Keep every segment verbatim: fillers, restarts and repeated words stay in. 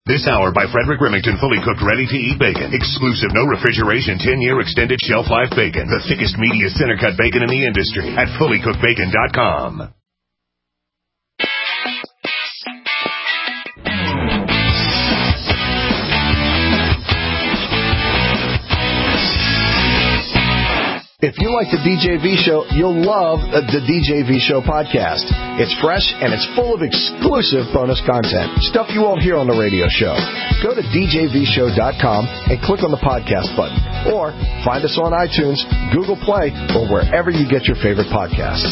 This hour by Frederick Remington, fully cooked, ready-to-eat bacon. Exclusive, no refrigeration, ten-year extended shelf life bacon. The thickest, meatiest, center-cut bacon in the industry at fully cooked bacon dot com. If you like the D J V Show, you'll love the D J V Show podcast. It's fresh and it's full of exclusive bonus content, stuff you won't hear on the radio show. Go to D J V show dot com and click on the podcast button. Or find us on iTunes, Google Play, or wherever you get your favorite podcasts.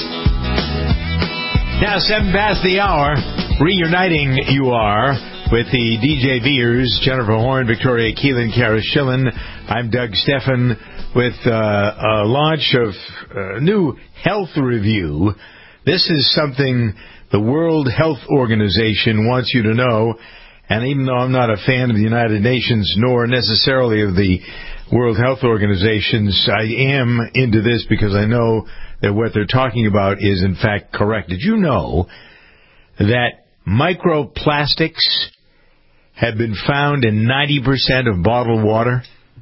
Now, seven past the hour, reuniting you are with the D J Vers, Jennifer Horn, Victoria Keelan, Kara Schillen. I'm Doug Steffen with uh, a launch of a new health review. This is something the World Health Organization wants you to know, and even though I'm not a fan of the United Nations nor necessarily of the World Health Organizations, I am into this because I know that what they're talking about is in fact correct. Did you know that microplastics have been found in ninety percent of bottled water?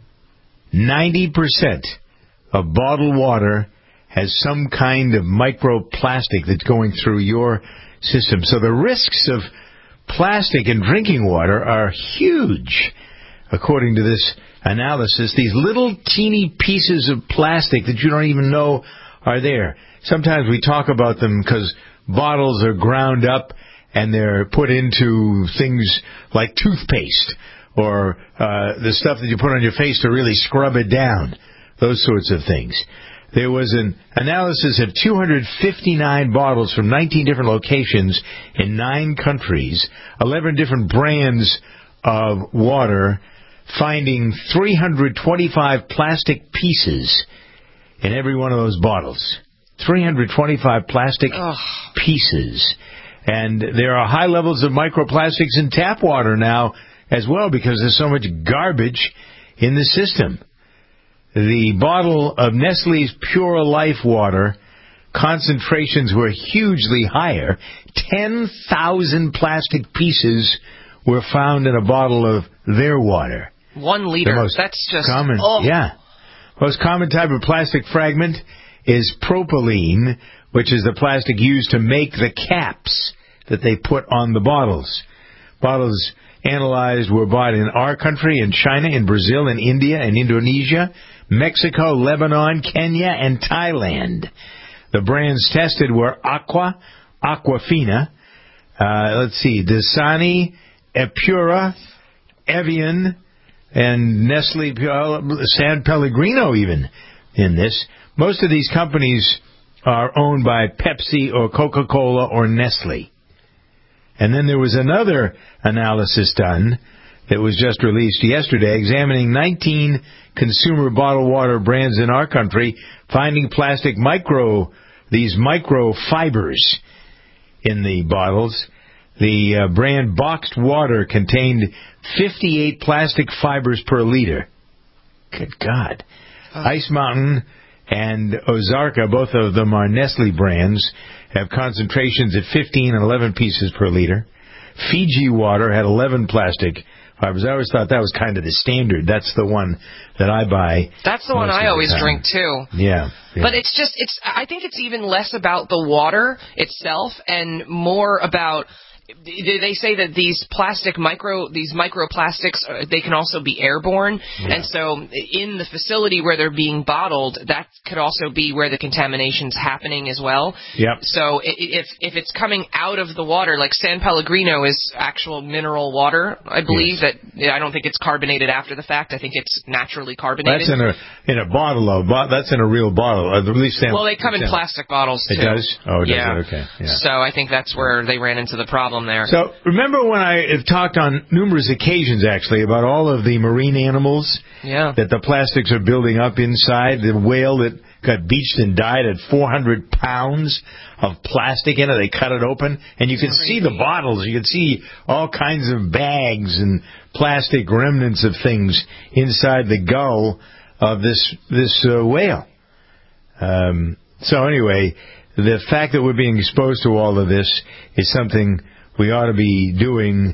ninety percent of bottled water has some kind of microplastic that's going through your system. So the risks of plastic in drinking water are huge, according to this analysis. These little teeny pieces of plastic that you don't even know are there. Sometimes we talk about them because bottles are ground up and they're put into things like toothpaste or uh, the stuff that you put on your face to really scrub it down, those sorts of things. There was an analysis of two hundred fifty-nine bottles from nineteen different locations in nine countries, eleven different brands of water, finding three hundred twenty-five plastic pieces in every one of those bottles. three hundred twenty-five plastic Ugh. pieces. And there are high levels of microplastics in tap water now as well because there's so much garbage in the system. The bottle of Nestle's Pure Life water, concentrations were hugely higher. ten thousand plastic pieces were found in a bottle of their water. One liter. The most That's just... common, oh. Yeah. Most common type of plastic fragment is propylene, which is the plastic used to make the caps that they put on the bottles. Bottles analyzed were bought in our country, in China, in Brazil, in India, in Indonesia, Mexico, Lebanon, Kenya, and Thailand. The brands tested were Aqua, Aquafina, uh, let's see, Dasani, Epura, Evian, and Nestle, San Pellegrino even in this. Most of these companies are owned by Pepsi or Coca-Cola or Nestle. And then there was another analysis done that was just released yesterday, examining nineteen consumer bottled water brands in our country, finding plastic micro, these microfibers in the bottles. The uh, brand Boxed Water contained fifty-eight plastic fibers per liter. Good God. Oh. Ice Mountain and Ozarka, both of them are Nestle brands, have concentrations at fifteen and eleven pieces per liter. Fiji Water had eleven plastic fibers. I always thought that was kind of the standard. That's the one that I buy. That's the one I always time. drink, too. Yeah, yeah. But it's just, it's. I think it's even less about the water itself and more about... They say that these plastic micro, these microplastics, uh, they can also be airborne. Yeah. And so in the facility where they're being bottled, that could also be where the contamination's happening as well. Yep. So if if it's coming out of the water, like San Pellegrino is actual mineral water, I believe. Yes. That I don't think it's carbonated after the fact. I think it's naturally carbonated. That's in a in a bottle of, that's in a real bottle. At least San, well, they come in San, plastic bottles too. It does? Oh, it yeah. does. Okay. Yeah. So I think that's where they ran into the problem there. So remember when I have talked on numerous occasions, actually, about all of the marine animals yeah. that the plastics are building up inside? The whale that got beached and died had four hundred pounds of plastic in it. They cut it open, and you can see the bottles. You can see all kinds of bags and plastic remnants of things inside the gull of this this uh, whale. Um, so anyway, the fact that we're being exposed to all of this is something we ought to be doing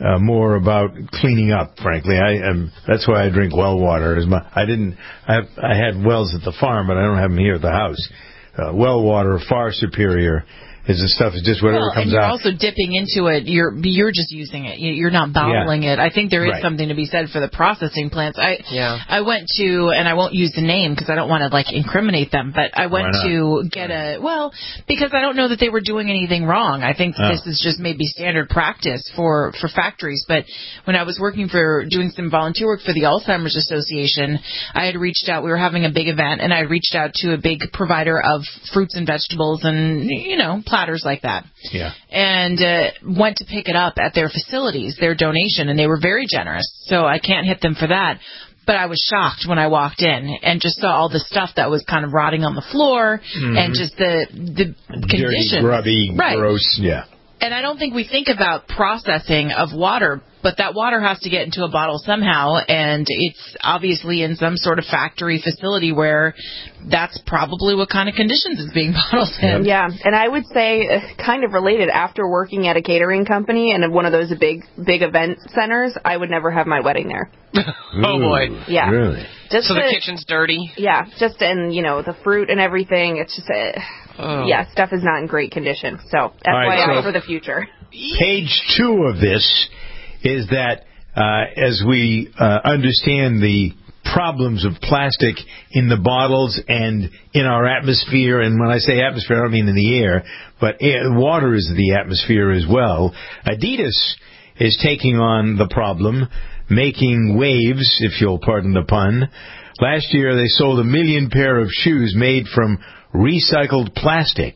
uh, more about cleaning up. Frankly, I am. That's why I drink well water. As my, I didn't. I I had wells at the farm, but I don't have them here at the house. Uh, well water far superior. Is the stuff is just whatever well, comes and you're out. also dipping into it. You're you're just using it. You're not bottling yeah. it. I think there is right. something to be said for the processing plants. I yeah. I went to, and I won't use the name because I don't want to like incriminate them, but I went to get a well because I don't know that they were doing anything wrong. I think oh. this is just maybe standard practice for for factories. But when I was working for doing some volunteer work for the Alzheimer's Association, I had reached out. We were having a big event, and I reached out to a big provider of fruits and vegetables and you know platters like that. Yeah. And uh, went to pick it up at their facilities, their donation, and they were very generous. So I can't hit them for that. But I was shocked when I walked in and just saw all the stuff that was kind of rotting on the floor mm-hmm. and just the the conditions. Dirty, grubby, right. gross, yeah. And I don't think we think about processing of water, but that water has to get into a bottle somehow, and it's obviously in some sort of factory facility where that's probably what kind of conditions it's being bottled in. Yeah, and I would say, uh, kind of related, after working at a catering company and one of those big big event centers, I would never have my wedding there. Oh, boy. Yeah. Really? Just so the, the kitchen's dirty? Yeah, just, and, you know, the fruit and everything, it's just, uh, oh. yeah, stuff is not in great condition. So, F Y I right, so for the future. Page two of this is that uh, as we uh, understand the problems of plastic in the bottles and in our atmosphere, and when I say atmosphere, I don't mean in the air, but air, water is the atmosphere as well. Adidas is taking on the problem, making waves, if you'll pardon the pun. Last year, they sold a million pair of shoes made from recycled plastic,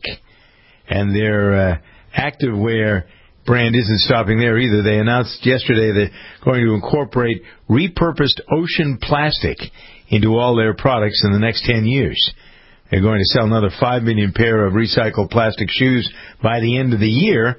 and their uh, activewear brand isn't stopping there either. They announced yesterday they're going to incorporate repurposed ocean plastic into all their products in the next ten years. They're going to sell another five million pair of recycled plastic shoes by the end of the year.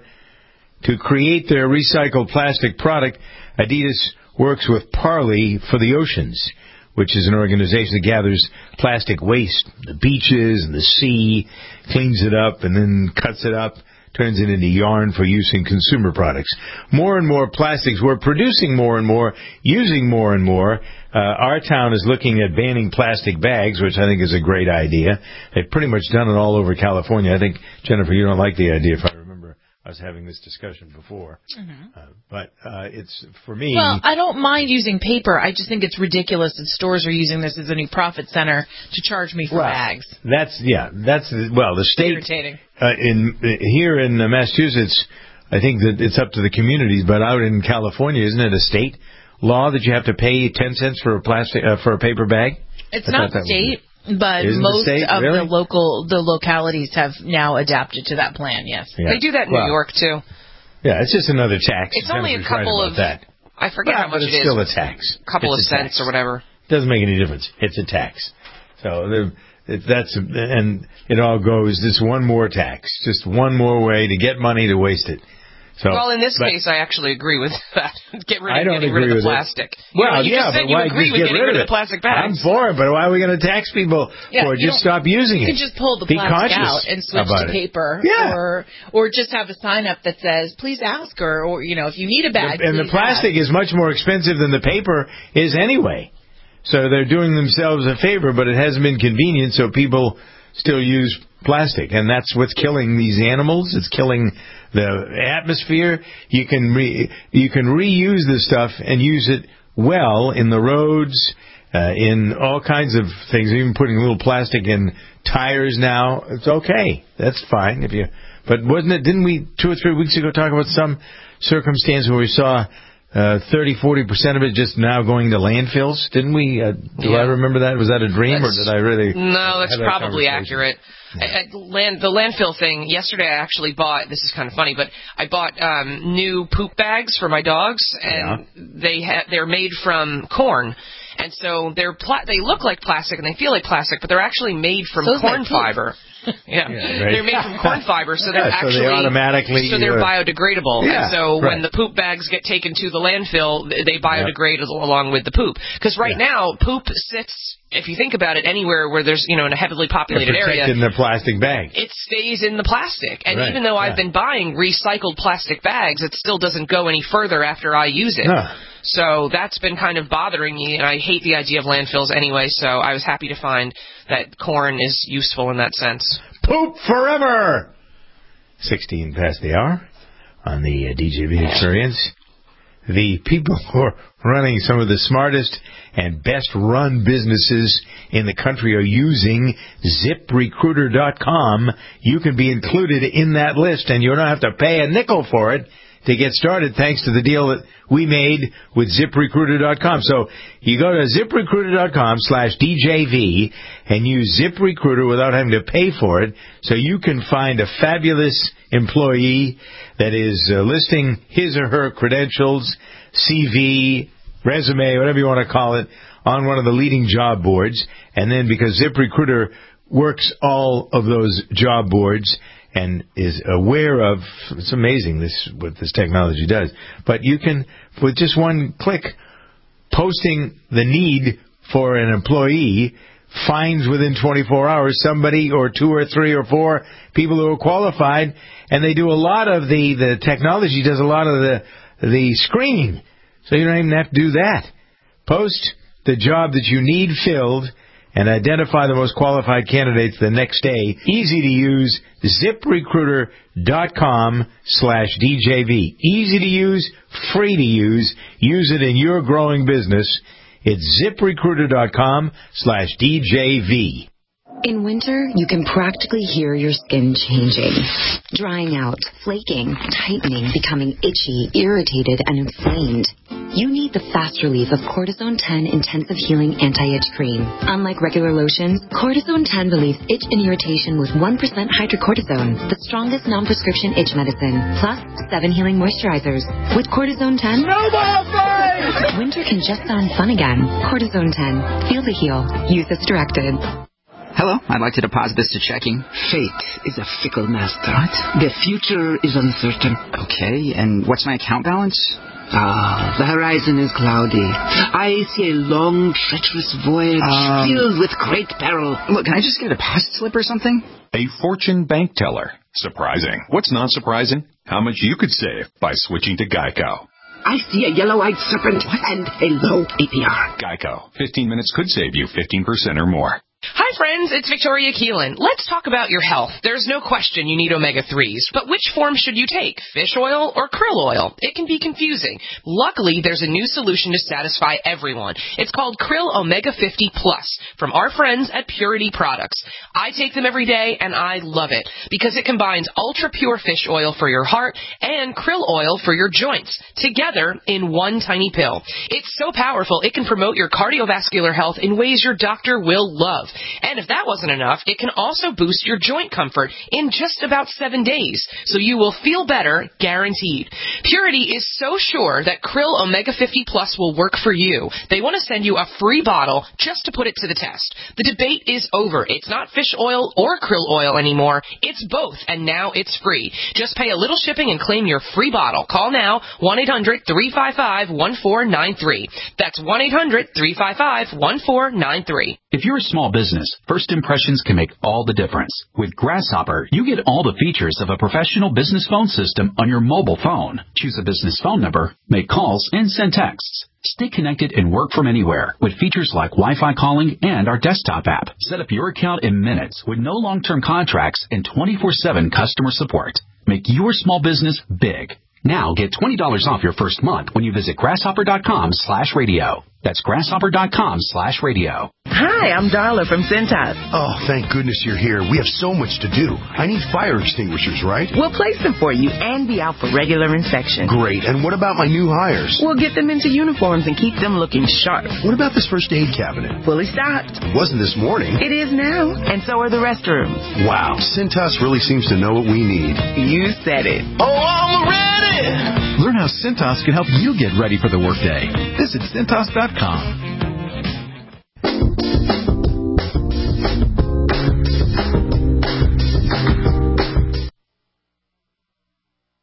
To create their recycled plastic product, Adidas works with Parley for the Oceans, which is an organization that gathers plastic waste, the beaches and the sea, cleans it up and then cuts it up, turns it into yarn for use in consumer products. More and more plastics. We're producing more and more, using more and more. Uh, our town is looking at banning plastic bags, which I think is a great idea. They've pretty much done it all over California. I think, Jennifer, you don't like the idea, if I remember us having this discussion before. Mm-hmm. Uh, but uh, it's, for me... Well, I don't mind using paper. I just think it's ridiculous that stores are using this as a new profit center to charge me for well, bags. That's, yeah, that's, well, the state... Irritating. Uh, in here in uh, Massachusetts, I think that it's up to the communities, but out in California, isn't it a state law that you have to pay ten cents for a plastic uh, for a paper bag? It's not state, but Isn't most the state? of Really? the local the localities have now adapted to that plan. Yes, yeah. They do that in well, New York too. Yeah, it's just another tax. It's only a couple right of that. I forget well, how much but it's it is. Still a tax. A couple it's of cents tax. or whatever. Doesn't make any difference. It's a tax. So the. It, that's and it all goes this one more tax, just one more way to get money to waste it. So, well, in this but, case, I actually agree with that. Get rid of, I don't getting agree rid of with the plastic. It. Well, you know, you yeah, just said but you why agree just with get getting rid rid of of the plastic bags. I'm for it, but why are we going to tax people yeah, for it? Just stop using you it. You can just pull the Be plastic conscious out and switch to it. paper, yeah. or or just have a sign up that says, "Please ask," or, or you know, if you need a bag. And the plastic ask. is much more expensive than the paper is anyway. So they're doing themselves a favor, but it hasn't been convenient, so people still use plastic, and that's what's killing these animals. It's killing the atmosphere. You can re, you can reuse this stuff and use it well in the roads, uh, in all kinds of things. Even putting little plastic in tires now, it's okay. That's fine if you. But wasn't it? Didn't we two or three weeks ago talk about some circumstance where we saw Uh, thirty, forty percent of it just now going to landfills? Didn't we? Uh, do yeah. I remember that? Was that a dream, that's, or did I really? No, that's that probably accurate. Yeah. I, I, land, the landfill thing, yesterday I actually bought, this is kind of funny, but I bought um, new poop bags for my dogs, and yeah. they ha- they're made from corn. And so they're pla- they look like plastic and they feel like plastic, but they're actually made from so corn fiber. Yeah, yeah right. They're made from corn fiber, so they're yeah, actually so they automatically so they're uh, biodegradable. Yeah, and so right. when the poop bags get taken to the landfill, they biodegrade yep. along with the poop. Because right yeah. now, poop sits if you think about it, anywhere where there's, you know, in a heavily populated They're area, in the plastic bag. it stays in the plastic. And Right, even though yeah. I've been buying recycled plastic bags, it still doesn't go any further after I use it. No. So that's been kind of bothering me, and I hate the idea of landfills anyway, so I was happy to find that corn is useful in that sense. Poop forever! sixteen past the hour on the uh, D J V Experience. The people who are running some of the smartest and best-run businesses in the country are using zip recruiter dot com. You can be included in that list, and you don't have to pay a nickel for it to get started, thanks to the deal that we made with zip recruiter dot com. So you go to zip recruiter dot com slash D J V and use ZipRecruiter without having to pay for it, so you can find a fabulous employee that is uh, listing his or her credentials, C V, resume, whatever you want to call it, on one of the leading job boards. And then because ZipRecruiter works all of those job boards and is aware of, it's amazing this what this technology does, but you can, with just one click, posting the need for an employee, finds within twenty-four hours somebody or two or three or four people who are qualified, and they do a lot of the, the technology does a lot of the, the screening, so you don't even have to do that. Post the job that you need filled and identify the most qualified candidates the next day. Easy to use, zip recruiter dot com slash D J V. Easy to use, free to use. Use it in your growing business. It's zip recruiter dot com slash D J V. In winter, you can practically hear your skin changing, drying out, flaking, tightening, becoming itchy, irritated, and inflamed. You need the fast relief of Cortisone ten Intensive Healing Anti-Itch Cream. Unlike regular lotions, Cortisone ten relieves itch and irritation with one percent hydrocortisone, the strongest non-prescription itch medicine, plus seven healing moisturizers. With Cortisone ten, no more fight! Winter can just sound fun again. Cortisone ten. Feel the heal. Use as directed. Hello, I'd like to deposit this to checking. Fate is a fickle master. What? The future is uncertain. Okay, and what's my account balance? Ah, the horizon is cloudy. I see a long, treacherous voyage Um, filled with great peril. Look, can I just get a deposit slip or something? A Fortune bank teller. Surprising. What's not surprising? How much you could save by switching to Geico. I see a yellow-eyed serpent and a low A P R. Geico. fifteen minutes could save you fifteen percent or more. Hi friends, it's Victoria Keelan. Let's talk about your health. There's no question you need omega threes, but which form should you take? Fish oil or krill oil? It can be confusing. Luckily, there's a new solution to satisfy everyone. It's called Krill Omega fifty Plus from our friends at Purity Products. I take them every day and I love it because it combines ultra pure fish oil for your heart and krill oil for your joints together in one tiny pill. It's so powerful it can promote your cardiovascular health in ways your doctor will love. And if that wasn't enough, it can also boost your joint comfort in just about seven days, so you will feel better, guaranteed. Purity is so sure that Krill Omega fifty Plus will work for you. They want to send you a free bottle just to put it to the test. The debate is over. It's not fish oil or krill oil anymore. It's both, and now it's free. Just pay a little shipping and claim your free bottle. Call now, one eight hundred three five five one four nine three. That's one eight hundred three five five one four nine three. If you're a small business, first impressions can make all the difference. With Grasshopper, you get all the features of a professional business phone system on your mobile phone. Choose a business phone number, make calls, and send texts. Stay connected and work from anywhere with features like Wi-Fi calling and our desktop app. Set up your account in minutes with no long-term contracts and twenty-four seven customer support. Make your small business big. Now get twenty dollars off your first month when you visit grasshopper dot com slash radio. That's grasshopper dot com slash radio. Hi, I'm Darla from Cintas. Oh, thank goodness you're here. We have so much to do. I need fire extinguishers, right? We'll place them for you and be out for regular inspection. Great. And what about my new hires? We'll get them into uniforms and keep them looking sharp. What about this first aid cabinet? Fully stocked. It wasn't this morning. It is now. And so are the restrooms. Wow. Cintas really seems to know what we need. You said it. Oh, I'm ready! Learn how Cintas can help you get ready for the workday. Visit Cintas dot com. The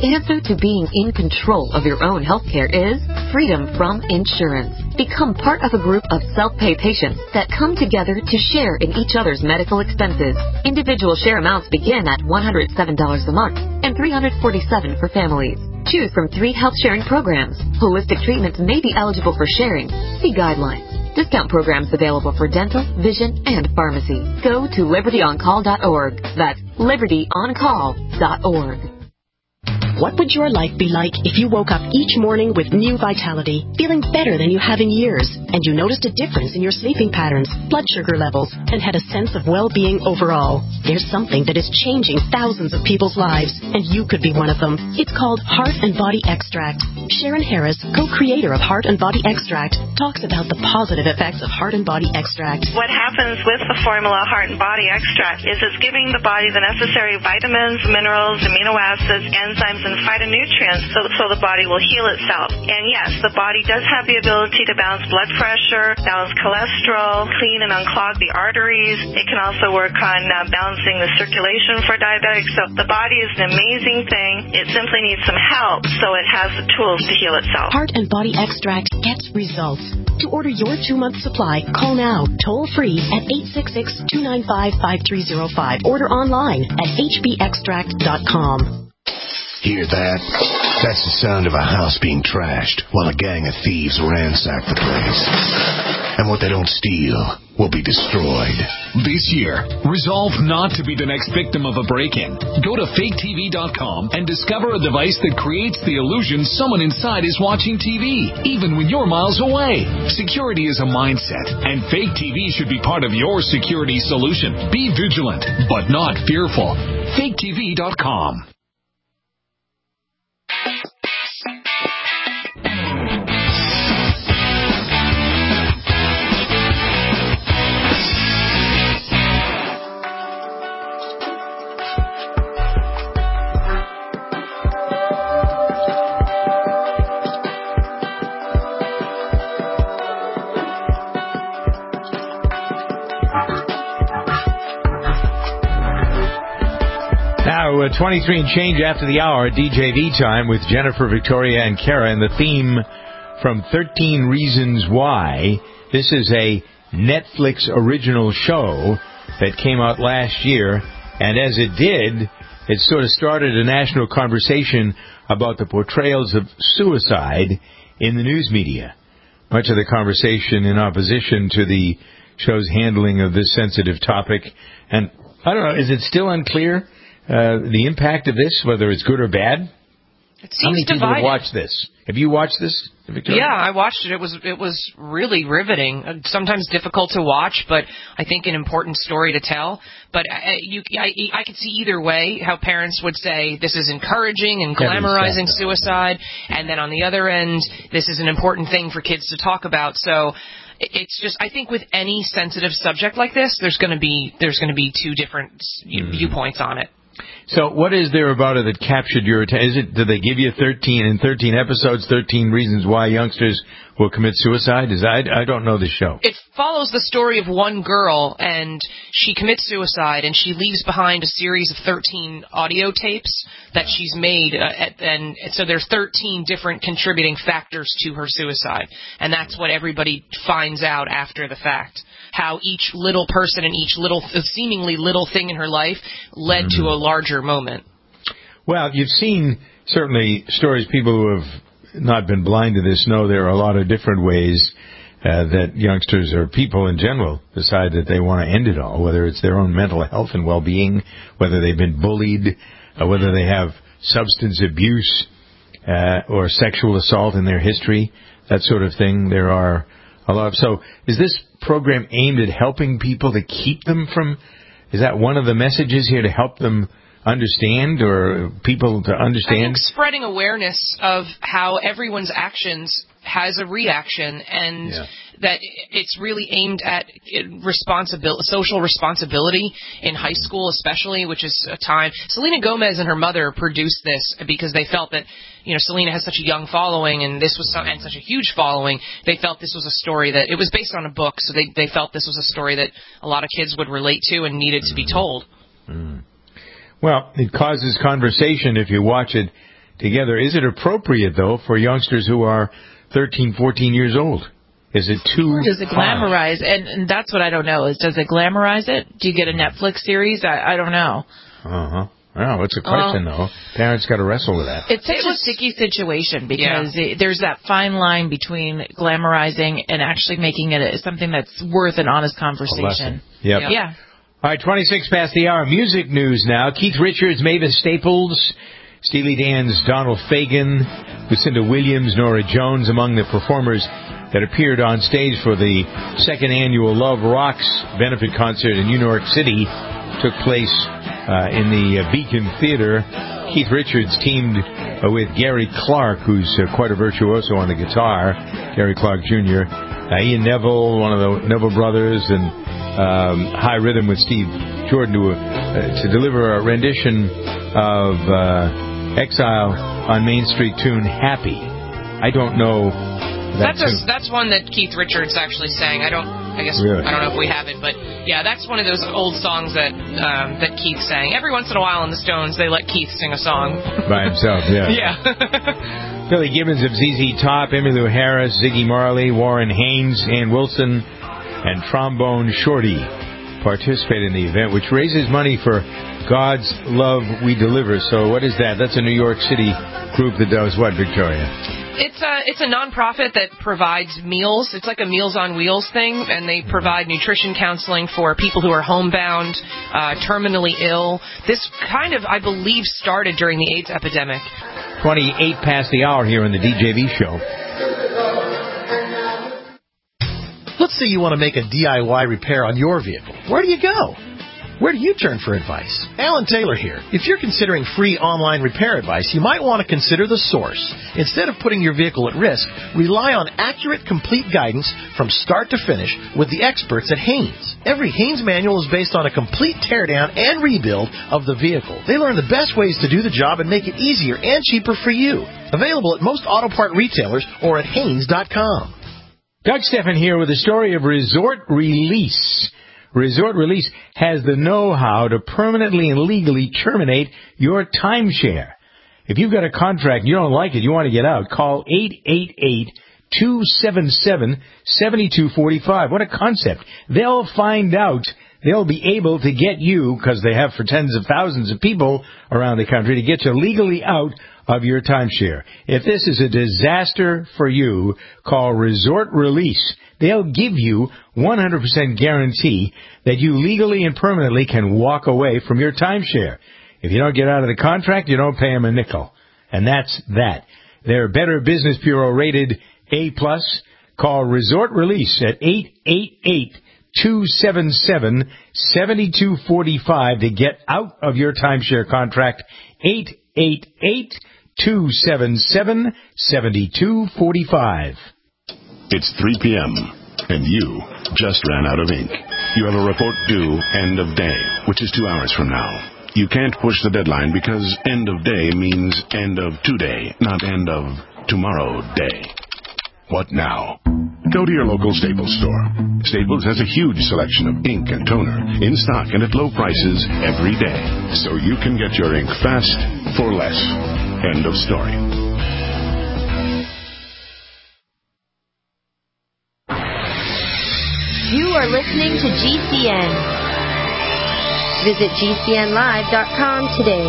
The answer to being in control of your own healthcare is freedom from insurance. Become part of a group of self-pay patients that come together to share in each other's medical expenses. Individual share amounts begin at one hundred seven dollars a month and three hundred forty-seven dollars for families. Choose from three health-sharing programs. Holistic treatments may be eligible for sharing. See guidelines. Discount programs available for dental, vision, and pharmacy. Go to liberty on call dot org. That's liberty on call dot org. What would your life be like if you woke up each morning with new vitality, feeling better than you have in years, and you noticed a difference in your sleeping patterns, blood sugar levels, and had a sense of well-being overall? There's something that is changing thousands of people's lives, and you could be one of them. It's called Heart and Body Extract. Sharon Harris, co-creator of Heart and Body Extract, talks about the positive effects of Heart and Body Extract. What happens with the formula Heart and Body Extract is it's giving the body the necessary vitamins, minerals, amino acids, enzymes, and phytonutrients so, so the body will heal itself. And yes, the body does have the ability to balance blood pressure, balance cholesterol, clean and unclog the arteries. It can also work on uh, balancing the circulation for diabetics. So the body is an amazing thing. It simply needs some help so it has the tools to heal itself. Heart and Body Extract gets results. To order your two-month supply, call now, toll-free at eight six six, two nine five, five three zero five. Order online at h b extract dot com. Hear that? That's the sound of a house being trashed while a gang of thieves ransack the place. And what they don't steal will be destroyed. This year, resolve not to be the next victim of a break-in. Go to fake T V dot com and discover a device that creates the illusion someone inside is watching T V, even when you're miles away. Security is a mindset, and Fake T V should be part of your security solution. Be vigilant, but not fearful. fake T V dot com. Now, uh, twenty-three and change after the hour, D J V time with Jennifer, Victoria, and Kara. And the theme from thirteen Reasons Why. This is a Netflix original show that came out last year. And as it did, it sort of started a national conversation about the portrayals of suicide in the news media. Much of the conversation in opposition to the show's handling of this sensitive topic. And I don't know, is it still unclear? Uh, the impact of this, whether it's good or bad? It seems How many people divided. have watched this? Have you watched this, Victoria? Yeah, I watched it. It was it was really riveting. Uh, sometimes difficult to watch, but I think an important story to tell. But uh, you, I, I could see either way how parents would say this is encouraging and glamorizing suicide, and then on the other end, this is an important thing for kids to talk about. So it's just, I think with any sensitive subject like this, there's going to be there's going to be two different mm. viewpoints on it. So what is there about it that captured your attention? Is it, did they give you thirteen in thirteen episodes, thirteen reasons why youngsters will commit suicide? Is I, I don't know the show. It follows the story of one girl, and she commits suicide, and she leaves behind a series of thirteen audio tapes that she's made, uh, at, and so there's thirteen different contributing factors to her suicide, and that's what everybody finds out after the fact. How each little person and each little, seemingly little thing in her life led mm-hmm. to a larger moment. Well, you've seen certainly stories. People who have not been blind to this know there are a lot of different ways uh, that youngsters or people in general decide that they want to end it all, whether it's their own mental health and well-being, whether they've been bullied, uh, whether they have substance abuse uh, or sexual assault in their history, that sort of thing. There are a lot of... So is this program aimed at helping people to keep them from... Is that one of the messages here, to help them understand, or people to understand? I think spreading awareness of how everyone's actions has a reaction, and yeah. that it's really aimed at responsibility, social responsibility in high school especially, which is a time... Selena Gomez and her mother produced this because they felt that, you know, Selena has such a young following, and this was some, and such a huge following. They felt this was a story that... It was based on a book, so they, they felt this was a story that a lot of kids would relate to and needed to be told. Mm. Well, it causes conversation if you watch it together. Is it appropriate, though, for youngsters who are thirteen, fourteen years old? Is it too Or does it glamorize? And, and that's what I don't know. Is does it glamorize it? Do you get a Netflix series? I, I don't know. Uh-huh. Oh, it's a question, Well, though. Parents got to wrestle with that. It's such a sticky situation because it, there's that fine line between glamorizing and actually making it a, something that's worth an honest conversation. Yep. Yeah. All right, twenty-six past the hour. Music news now. Keith Richards, Mavis Staples, Steely Dan's Donald Fagen, Lucinda Williams, Nora Jones, among the performers that appeared on stage for the second annual Love Rocks benefit concert in New York City. Took place uh, in the uh, Beacon Theater. Keith Richards teamed uh, with Gary Clark, who's uh, quite a virtuoso on the guitar, Gary Clark Junior Uh, Ian Neville, one of the Neville brothers, and um, High Rhythm with Steve Jordan to, uh, to deliver a rendition of uh, Exile on Main Street tune Happy. I don't know. That That's a, that's one that Keith Richards actually sang. I don't. I guess Really? I don't know if we have it, but yeah, that's one of those old songs that um, that Keith sang. Every once in a while in the Stones, they let Keith sing a song by himself. Yeah. Yeah. Billy Gibbons of Z Z Top, Emmylou Harris, Ziggy Marley, Warren Haynes, Ann Wilson, and Trombone Shorty participated in the event, which raises money for God's Love We Deliver. So what is that? That's a New York City group that does what, Victoria? It's a it's a nonprofit that provides meals. It's like a Meals on Wheels thing, and they provide nutrition counseling for people who are homebound, uh, terminally ill. This kind of, I believe, started during the AIDS epidemic. twenty-eight past the hour here on the D J V show. Let's say you want to make a D I Y repair on your vehicle. Where do you go? Where do you turn for advice? Alan Taylor here. If you're considering free online repair advice, you might want to consider The Source. Instead of putting your vehicle at risk, rely on accurate, complete guidance from start to finish with the experts at Haynes. Every Haynes manual is based on a complete teardown and rebuild of the vehicle. They learn the best ways to do the job and make it easier and cheaper for you. Available at most auto part retailers or at Haynes dot com. Doug Steffen here with the story of Resort Release. Resort Release has the know-how to permanently and legally terminate your timeshare. If you've got a contract and you don't like it, you want to get out, call eight eight eight, two seven seven, seven two four five. What a concept. They'll find out. They'll be able to get you, because they have for tens of thousands of people around the country, to get you legally out of your timeshare. If this is a disaster for you, call Resort Release. They'll give you one hundred percent guarantee that you legally and permanently can walk away from your timeshare. If you don't get out of the contract, you don't pay them a nickel. And that's that. They're Better Business Bureau rated A plus. Call Resort Release at eight eight eight, two seven seven, seven two four five to get out of your timeshare contract. eight eight eight, two seven seven, seven two four five. It's three p.m., and you just ran out of ink. You have a report due end of day, which is two hours from now. You can't push the deadline because end of day means end of today, not end of tomorrow day. What now? Go to your local Staples store. Staples has a huge selection of ink and toner in stock and at low prices every day, so you can get your ink fast for less. End of story. You are listening to G C N. Visit G C N live dot com today.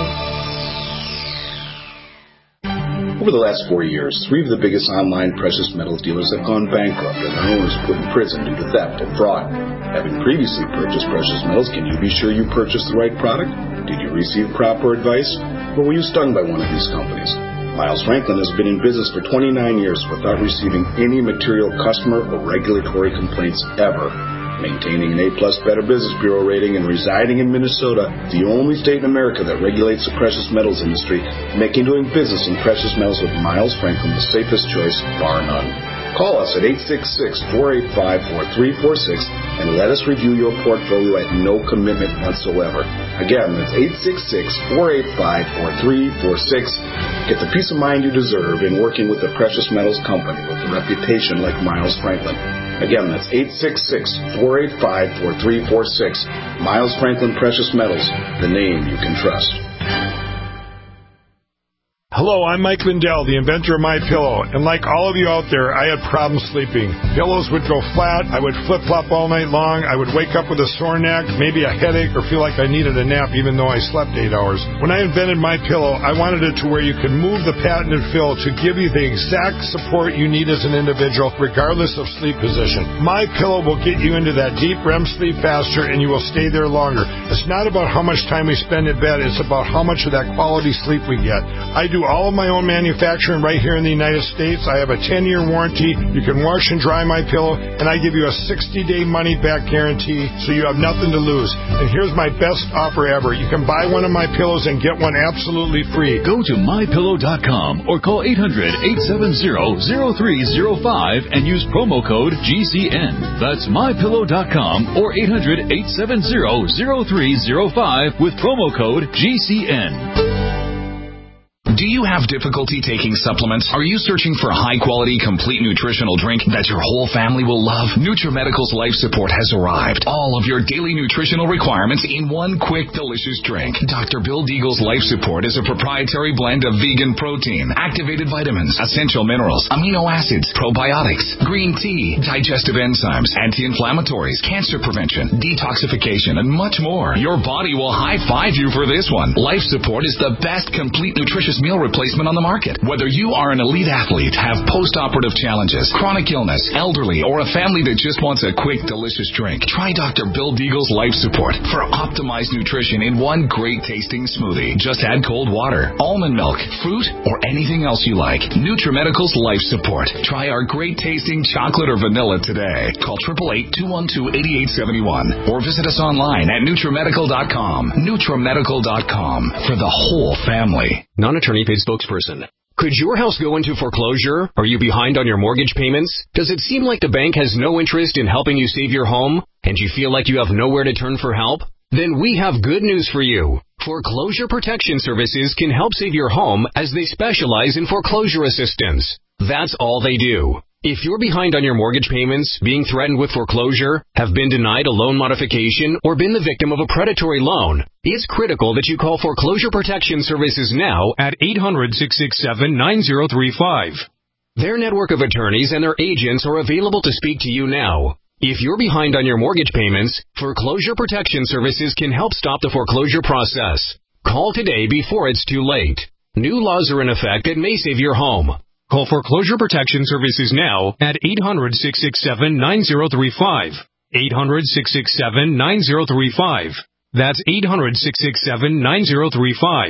Over the last four years, three of the biggest online precious metals dealers have gone bankrupt and their owners put in prison due to theft and fraud. Having previously purchased precious metals, can you be sure you purchased the right product? Did you receive proper advice? Or were you stung by one of these companies? Miles Franklin has been in business for twenty-nine years without receiving any material customer or regulatory complaints ever. Maintaining an A plus Better Business Bureau rating and residing in Minnesota, the only state in America that regulates the precious metals industry, making doing business in precious metals with Miles Franklin the safest choice, bar none. Call us at eight six six, four eight five, four three four six and let us review your portfolio at no commitment whatsoever. Again, that's eight six six, four eight five, four three four six. Get the peace of mind you deserve in working with a precious metals company with a reputation like Miles Franklin. Again, that's eight six six, four eight five, four three four six. Miles Franklin Precious Metals, the name you can trust. Hello, I'm Mike Lindell, the inventor of MyPillow, and like all of you out there, I had problems sleeping. Pillows would go flat, I would flip-flop all night long, I would wake up with a sore neck, maybe a headache, or feel like I needed a nap even though I slept eight hours. When I invented MyPillow, I wanted it to where you could move the patented fill to give you the exact support you need as an individual, regardless of sleep position. MyPillow will get you into that deep R E M sleep faster, and you will stay there longer. It's not about how much time we spend in bed, it's about how much of that quality sleep we get. I do all of my own manufacturing right here in the United States. I have a ten-year warranty. You can wash and dry my pillow, and I give you a sixty-day money-back guarantee, so you have nothing to lose. And here's my best offer ever. You can buy one of my pillows and get one absolutely free. Go to my pillow dot com or call eight hundred, eight seven zero, zero three zero five and use promo code G C N. That's my pillow dot com or eight hundred, eight seven zero, zero three zero five with promo code G C N. Do you have difficulty taking supplements? Are you searching for a high-quality, complete nutritional drink that your whole family will love? NutriMedical's Life Support has arrived. All of your daily nutritional requirements in one quick, delicious drink. Doctor Bill Deagle's Life Support is a proprietary blend of vegan protein, activated vitamins, essential minerals, amino acids, probiotics, green tea, digestive enzymes, anti-inflammatories, cancer prevention, detoxification, and much more. Your body will high-five you for this one. Life Support is the best complete nutritious meal replacement on the market. Whether you are an elite athlete, have post-operative challenges, chronic illness, elderly, or a family that just wants a quick, delicious drink, try Doctor Bill Deagle's Life Support for optimized nutrition in one great-tasting smoothie. Just add cold water, almond milk, fruit, or anything else you like. NutriMedical's Life Support. Try our great-tasting chocolate or vanilla today. Call eight eight eight, two one two, eight eight seven one or visit us online at NutriMedical dot com. NutriMedical dot com for the whole family. Non-attorney paid spokesperson. Could your house go into foreclosure? Are you behind on your mortgage payments? Does it seem like the bank has no interest in helping you save your home? And you feel like you have nowhere to turn for help? Then we have good news for you. Foreclosure Protection Services can help save your home as they specialize in foreclosure assistance. That's all they do. If you're behind on your mortgage payments, being threatened with foreclosure, have been denied a loan modification, or been the victim of a predatory loan, it's critical that you call Foreclosure Protection Services now at eight hundred, six six seven, nine zero three five. Their network of attorneys and their agents are available to speak to you now. If you're behind on your mortgage payments, Foreclosure Protection Services can help stop the foreclosure process. Call today before it's too late. New laws are in effect that may save your home. Call Foreclosure Protection Services now at eight hundred, six six seven, nine zero three five. eight hundred, six six seven, nine zero three five. That's eight hundred, six six seven, nine zero three five.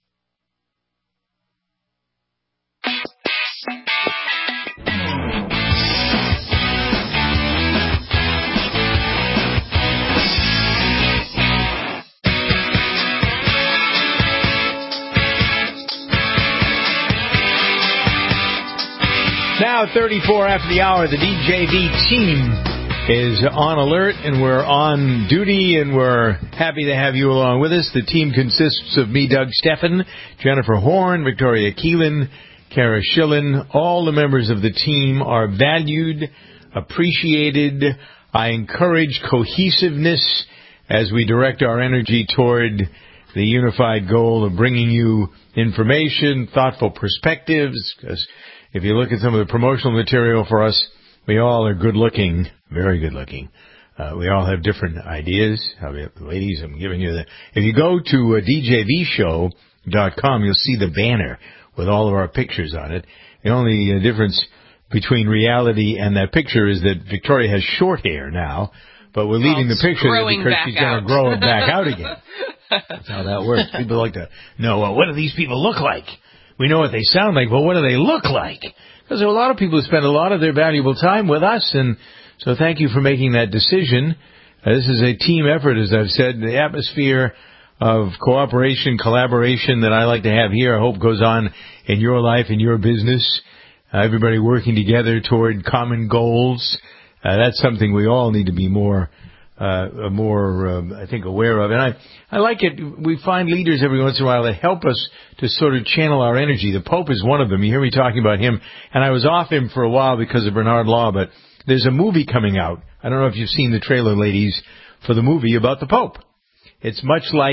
Now, thirty-four after the hour, the D J V team is on alert, and we're on duty, and we're happy to have you along with us. The team consists of me, Doug Steffen, Jennifer Horn, Victoria Keelan, Kara Schillen. All the members of the team are valued, appreciated. I encourage cohesiveness as we direct our energy toward the unified goal of bringing you information, thoughtful perspectives, because if you look at some of the promotional material for us, we all are good-looking, very good-looking. Uh, we all have different ideas. Ladies, I'm giving you the... If you go to uh, D J V show dot com, you'll see the banner with all of our pictures on it. The only uh, difference between reality and that picture is that Victoria has short hair now, but we're leaving well, the picture there because she's going to grow it back out again. That's how that works. People like to know, well, what do these people look like? We know what they sound like, but what do they look like? Because there are a lot of people who spend a lot of their valuable time with us, and so thank you for making that decision. Uh, this is a team effort, as I've said. The atmosphere of cooperation, collaboration that I like to have here, I hope goes on in your life, in your business. Uh, everybody working together toward common goals. Uh, that's something we all need to be more Uh, more, um, I think, aware of. And I, I like it. We find leaders every once in a while that help us to sort of channel our energy. The Pope is one of them. You hear me talking about him. And I was off him for a while because of Bernard Law, but there's a movie coming out. I don't know if you've seen the trailer, ladies, for the movie about the Pope. It's much like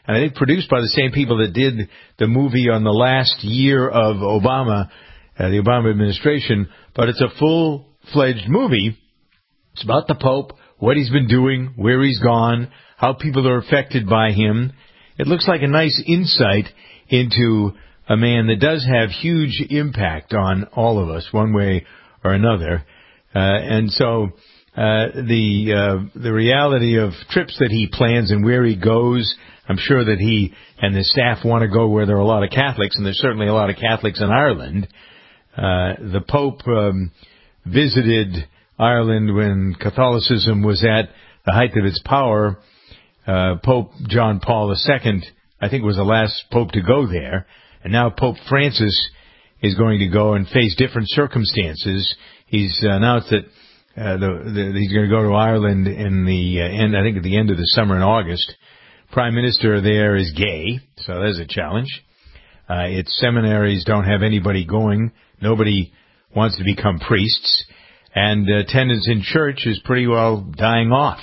and I think produced by the same people that did the movie on the last year of Obama, uh, the Obama administration, but it's a full-fledged movie. It's about the Pope, what he's been doing, where he's gone, how people are affected by him. It looks like a nice insight into a man that does have huge impact on all of us, one way or another. Uh, and so uh, the uh, the reality of trips that he plans and where he goes, I'm sure that he and the staff want to go where there are a lot of Catholics, and there's certainly a lot of Catholics in Ireland. Uh, the Pope um, visited Ireland when Catholicism was at the height of its power. Uh, Pope John Paul the Second, I think, was the last Pope to go there. And now Pope Francis is going to go and face different circumstances. He's announced that uh, the, the, he's going to go to Ireland in the uh, end, I think at the end of the summer in August. Prime Minister there is gay, so there's a challenge. Uh, its seminaries don't have anybody going. Nobody wants to become priests. And uh, attendance in church is pretty well dying off.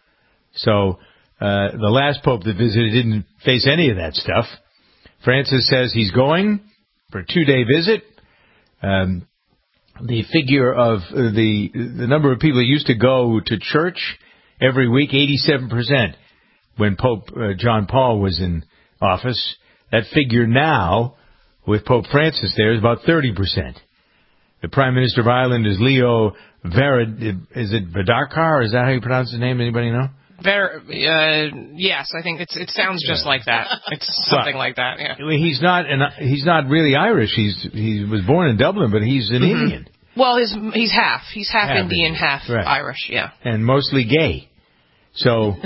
So uh, the last Pope that visited didn't face any of that stuff. Francis says he's going for a two-day visit. Um, the figure of uh, the the number of people that used to go to church every week, eighty-seven percent when Pope uh, John Paul was in office. That figure now, with Pope Francis there, is about thirty percent. The Prime Minister of Ireland is Leo Varadkar. Is it Varadkar? Is that how you pronounce his name? Anybody know? Ver, uh, yes, I think it's. It sounds just like that. It's something well, like that. Yeah. He's not. An, he's not really Irish. He's he was born in Dublin, but he's an Mm-hmm. Indian. Well, his he's half. He's half, Half Indian, Indian. half Right. Irish. Yeah. And mostly gay. So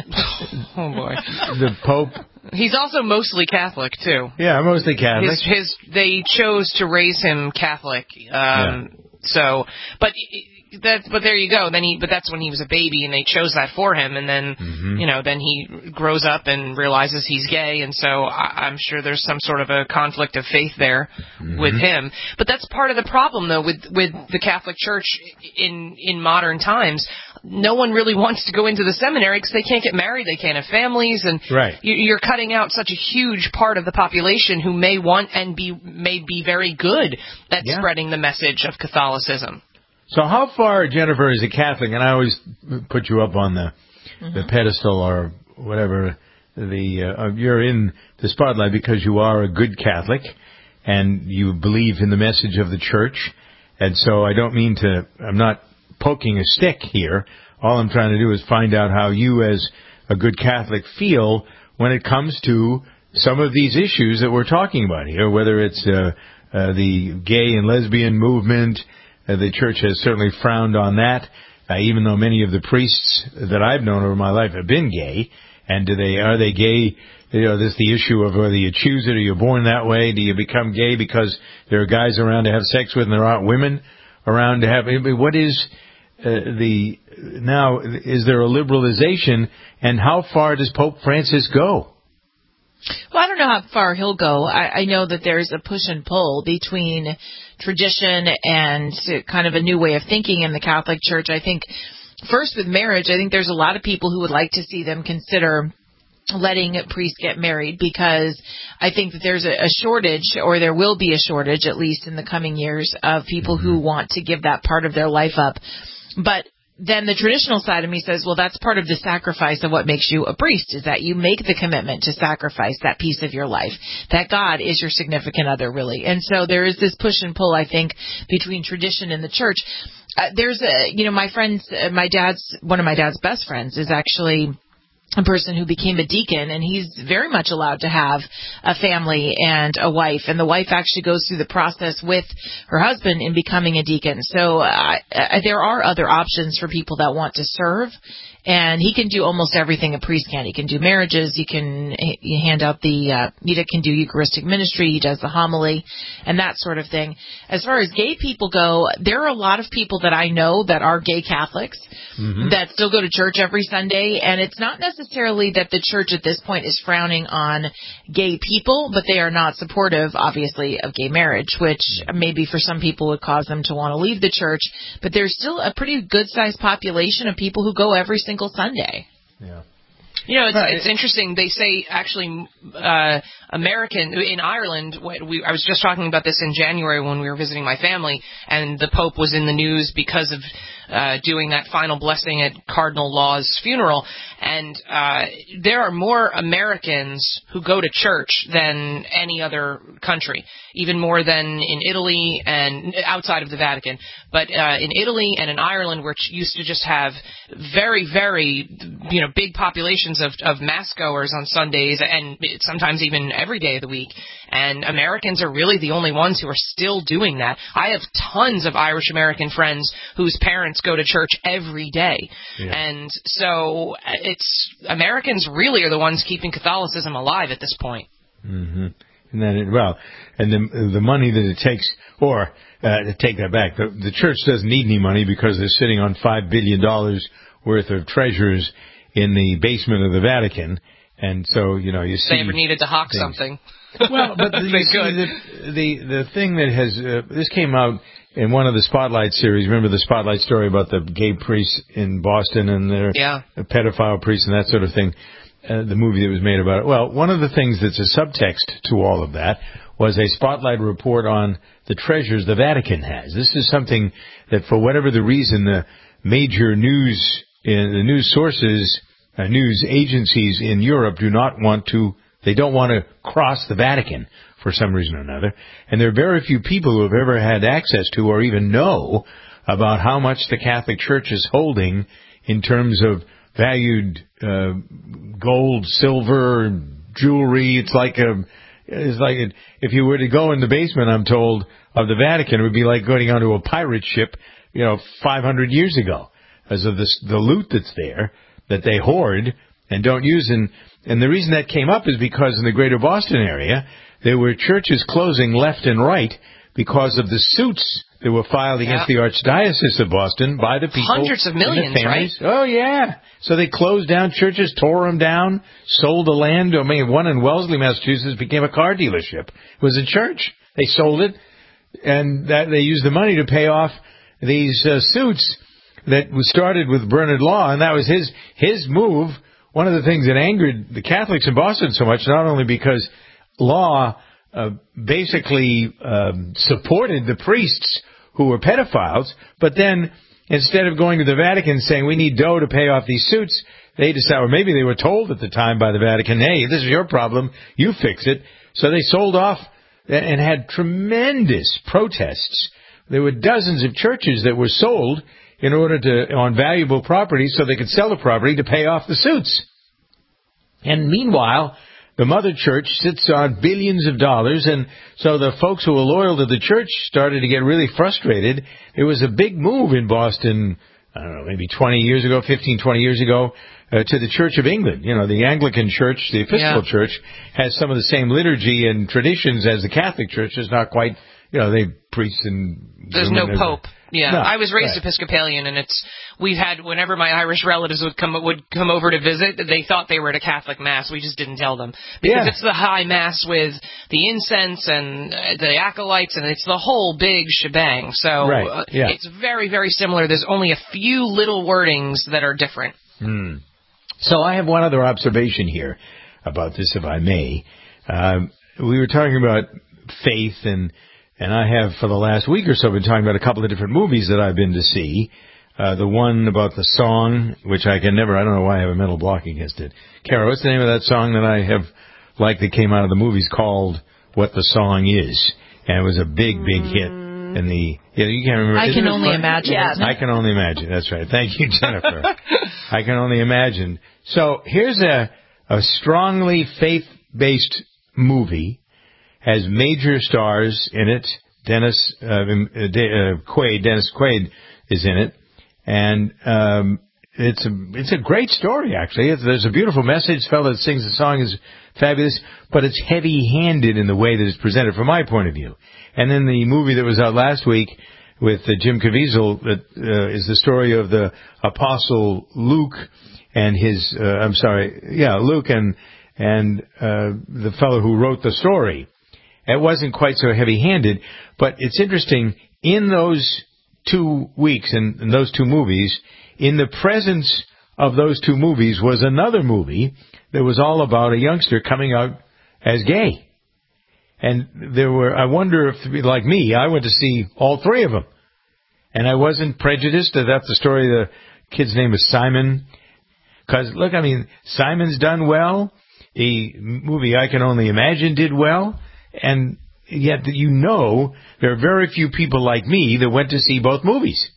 Oh boy. the Pope. He's also mostly Catholic too. Yeah, mostly Catholic. His, his they chose to raise him Catholic. Um, So, but that, but there you go. Then he, but that's when he was a baby, and they chose that for him. And then, Mm-hmm. you know, then he grows up and realizes he's gay, and so I, I'm sure there's some sort of a conflict of faith there Mm-hmm. with him. But that's part of the problem, though, with with the Catholic Church in in modern times. No one really wants to go into the seminary because they can't get married, they can't have families, and Right. you- you're cutting out such a huge part of the population who may want and be may be very good at Yeah. spreading the message of Catholicism. So how far, Jennifer, is a Catholic, and I always put you up on the Mm-hmm. the pedestal or whatever, the uh, you're in the spotlight because you are a good Catholic and you believe in the message of the church. And so I don't mean to, I'm not poking a stick here. All I'm trying to do is find out how you as a good Catholic feel when it comes to some of these issues that we're talking about here, whether it's uh, uh, the gay and lesbian movement. Uh, the church has certainly frowned on that, uh, even though many of the priests that I've known over my life have been gay. And do they are they gay? You know, this the issue of whether you choose it or you're born that way. Do you become gay because there are guys around to have sex with and there aren't women around to have? What is uh, the now? Is there a liberalization, and how far does Pope Francis go? Well, I don't know how far he'll go. I, I know that there's a push and pull between tradition and kind of a new way of thinking in the Catholic Church. I think first with marriage, I think there's a lot of people who would like to see them consider letting priests get married, because I think that there's a, a shortage, or there will be a shortage, at least in the coming years, of people who want to give that part of their life up. But then the traditional side of me says, well, that's part of the sacrifice of what makes you a priest, is that you make the commitment to sacrifice that piece of your life, that God is your significant other, really. And so there is this push and pull, I think, between tradition and the church. Uh, there's a, you know, my friends, uh, my dad's, one of my dad's best friends is actually a person who became a deacon, and he's very much allowed to have a family and a wife, and the wife actually goes through the process with her husband in becoming a deacon. So uh, uh, there are other options for people that want to serve, and he can do almost everything a priest can. He can do marriages, he can he hand out the, uh, he can do Eucharistic ministry, he does the homily, and that sort of thing. As far as gay people go, there are a lot of people that I know that are gay Catholics, mm-hmm. that still go to church every Sunday, and it's not necessarily that the church at this point is frowning on gay people, but they are not supportive, obviously, of gay marriage, which maybe for some people would cause them to want to leave the church, but there's still a pretty good-sized population of people who go every single Sunday. Yeah. You know, it's, right. it's interesting. They say, actually, uh, American, in Ireland, we, I was just talking about this in January when we were visiting my family, and the Pope was in the news because of uh, doing that final blessing at Cardinal Law's funeral. And uh, there are more Americans who go to church than any other country, even more than in Italy and outside of the Vatican. But uh, in Italy and in Ireland, which used to just have very, very, you know, big populations of, of mass goers on Sundays and sometimes even every day of the week. And Americans are really the only ones who are still doing that. I have tons of Irish American friends whose parents go to church every day. Yeah. And so it's Americans really are the ones keeping Catholicism alive at this point. Mm-hmm. And then, it, well, and the the money that it takes, or uh, to take that back, the, the church doesn't need any money because they're sitting on five billion dollars worth of treasures in the basement of the Vatican. And so, you know, you see... They ever needed to hawk things. Something. Well, but the, you see, the, the, the thing that has... Uh, this came out in one of the Spotlight series. Remember the Spotlight story about the gay priests in Boston and their yeah. pedophile priests and that sort of thing? Uh, the movie that was made about it. Well, one of the things that's a subtext to all of that was a Spotlight report on the treasures the Vatican has. This is something that, for whatever the reason, the major news, uh, the news sources, uh, news agencies in Europe do not want to, they don't want to cross the Vatican for some reason or another. And there are very few people who have ever had access to or even know about how much the Catholic Church is holding in terms of valued uh, gold, silver, jewelry. It's like a, it's like a, if you were to go in the basement, I'm told, of the Vatican, it would be like going onto a pirate ship, you know, five hundred years ago, as of this, the loot that's there that they hoard and don't use. And, and the reason that came up is because in the greater Boston area, there were churches closing left and right because of the suits that were filed against yeah. the Archdiocese of Boston by the people. Hundreds of millions, right? Oh, yeah. So they closed down churches, tore them down, sold the land. I mean, one in Wellesley, Massachusetts, became a car dealership. It was a church. They sold it, and that they used the money to pay off these uh, suits that was started with Bernard Law, and that was his his move. One of the things that angered the Catholics in Boston so much, not only because Law uh, basically um, supported the priests who were pedophiles, but then instead of going to the Vatican saying we need dough to pay off these suits, they decided, or maybe they were told at the time by the Vatican, hey, this is your problem, you fix it. So they sold off and had tremendous protests. There were dozens of churches that were sold in order to, on valuable property, so they could sell the property to pay off the suits. And meanwhile, the mother church sits on billions of dollars, and so the folks who were loyal to the church started to get really frustrated. There was a big move in Boston, I don't know, maybe twenty years ago, fifteen, twenty years ago, uh, to the Church of England. You know, the Anglican Church, the Episcopal yeah. Church, has some of the same liturgy and traditions as the Catholic Church. It's not quite, you know, they preach and... There's no pope. Yeah, no, I was raised right. Episcopalian, and it's we've had whenever my Irish relatives would come would come over to visit, they thought they were at a Catholic mass. We just didn't tell them because yeah. it's the high mass with the incense and the acolytes, and it's the whole big shebang. So right. uh, yeah. it's very very similar. There's only a few little wordings that are different. Hmm. So I have one other observation here about this, if I may. Um, we were talking about faith and. And I have, for the last week or so, been talking about a couple of different movies that I've been to see. Uh, the one about the song, which I can never, I don't know why I have a mental block against it. Kara, what's the name of that song that I have liked that came out of the movies called What the Song Is? And it was a big, big hit. And the, yeah, you can't remember. I Isn't can it only fun? imagine. Yeah. I can only imagine. That's right. Thank you, Jennifer. I can only imagine. So here's a, a strongly faith-based movie. Has major stars in it. Dennis uh, uh, Quaid, Dennis Quaid is in it, and um, it's a it's a great story actually. It's, there's a beautiful message. The fellow that sings the song is fabulous, but it's heavy-handed in the way that it's presented, from my point of view. And then the movie that was out last week with uh, Jim Caviezel that uh, is the story of the Apostle Luke and his uh, I'm sorry, yeah, Luke and and uh, the fellow who wrote the story. It wasn't quite so heavy-handed, but it's interesting, in those two weeks, in, in those two movies, in the presence of those two movies was another movie that was all about a youngster coming out as gay. And there were, I wonder if, like me, I went to see all three of them. And I wasn't prejudiced. That's the story. The kid's name is Simon. Because, look, I mean, Simon's done well. The movie I Can Only Imagine did well. And yet, you know, there are very few people like me that went to see both movies.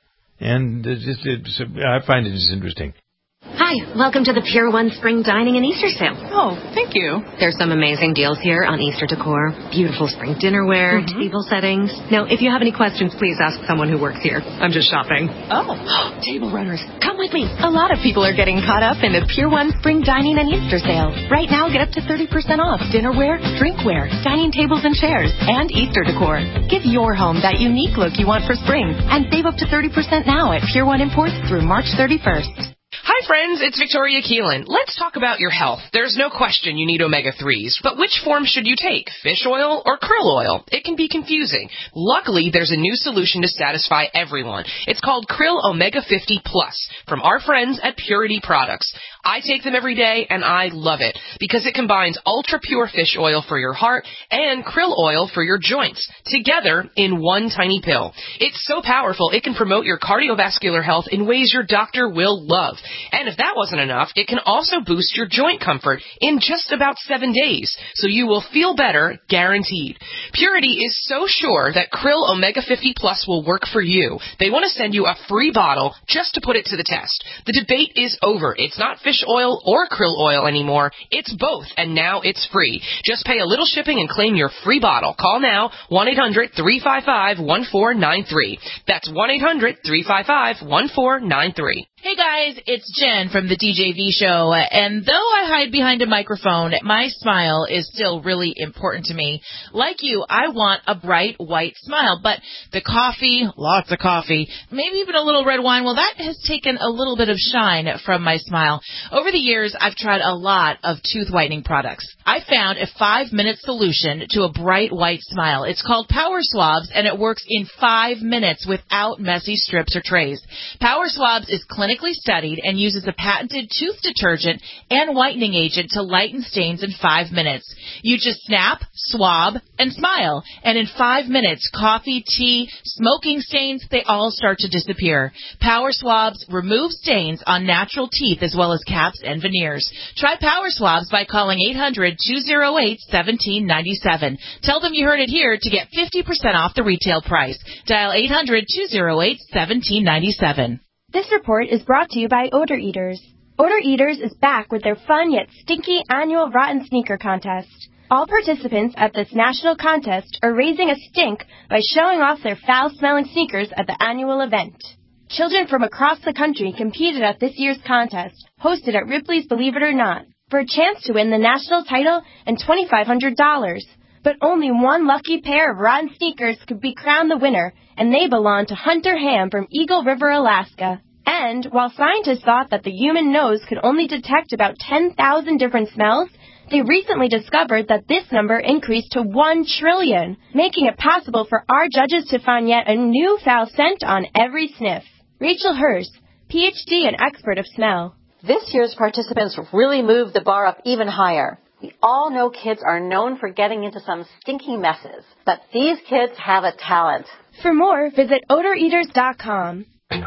And it's just, it's, I find it just interesting. Hi, welcome to the Pier one Spring Dining and Easter Sale. Oh, thank you. There's some amazing deals here on Easter decor, beautiful spring dinnerware, mm-hmm. table settings. Now, if you have any questions, please ask someone who works here. I'm just shopping. Oh. Table runners, come with me. A lot of people are getting caught up in the Pier one Spring Dining and Easter Sale. Right now, get up to thirty percent off dinnerware, drinkware, dining tables and chairs, and Easter decor. Give your home that unique look you want for spring and save up to thirty percent now at Pier one Imports through March thirty-first. Hi friends, it's Victoria Keelan. Let's talk about your health. There's no question you need omega threes, but which form should you take? Fish oil or krill oil? It can be confusing. Luckily, there's a new solution to satisfy everyone. It's called Krill Omega fifty Plus from our friends at Purity Products. I take them every day and I love it because it combines ultra pure fish oil for your heart and krill oil for your joints together in one tiny pill. It's so powerful it can promote your cardiovascular health in ways your doctor will love. And if that wasn't enough, it can also boost your joint comfort in just about seven days, so you will feel better, guaranteed. Purity is so sure that Krill Omega fifty Plus will work for you. They want to send you a free bottle just to put it to the test. The debate is over. It's not fish oil or krill oil anymore. It's both, and now it's free. Just pay a little shipping and claim your free bottle. Call now, one eight hundred three five five one four nine three. That's one eight hundred three five five one four nine three. Hey guys, it's Jen from the D J V Show, and though I hide behind a microphone, my smile is still really important to me. Like you, I want a bright white smile, but the coffee, lots of coffee, maybe even a little red wine, well, that has taken a little bit of shine from my smile. Over the years, I've tried a lot of tooth whitening products. I found a five-minute solution to a bright white smile. It's called Power Swabs, and it works in five minutes without messy strips or trays. Power Swabs is clinically studied and uses a patented tooth detergent and whitening agent to lighten stains in five minutes. You just snap, swab, and smile, and in five minutes, coffee, tea, smoking stains, they all start to disappear. Power Swabs remove stains on natural teeth as well as caps and veneers. Try Power Swabs by calling eight hundred two oh eight one seven nine seven. Tell them you heard it here to get fifty percent off the retail price. Dial eight hundred two oh eight one seven nine seven. This report is brought to you by Odor Eaters. Odor Eaters is back with their fun yet stinky annual Rotten Sneaker Contest. All participants at this national contest are raising a stink by showing off their foul-smelling sneakers at the annual event. Children from across the country competed at this year's contest, hosted at Ripley's Believe It or Not, for a chance to win the national title and two thousand five hundred dollars. But only one lucky pair of rotten sneakers could be crowned the winner, and they belong to Hunter Ham from Eagle River, Alaska. And while scientists thought that the human nose could only detect about ten thousand different smells, they recently discovered that this number increased to one trillion, making it possible for our judges to find yet a new foul scent on every sniff. Rachel Hurst, P H D and expert of smell. This year's participants really moved the bar up even higher. We all know kids are known for getting into some stinky messes, but these kids have a talent. For more, visit odor eaters dot com.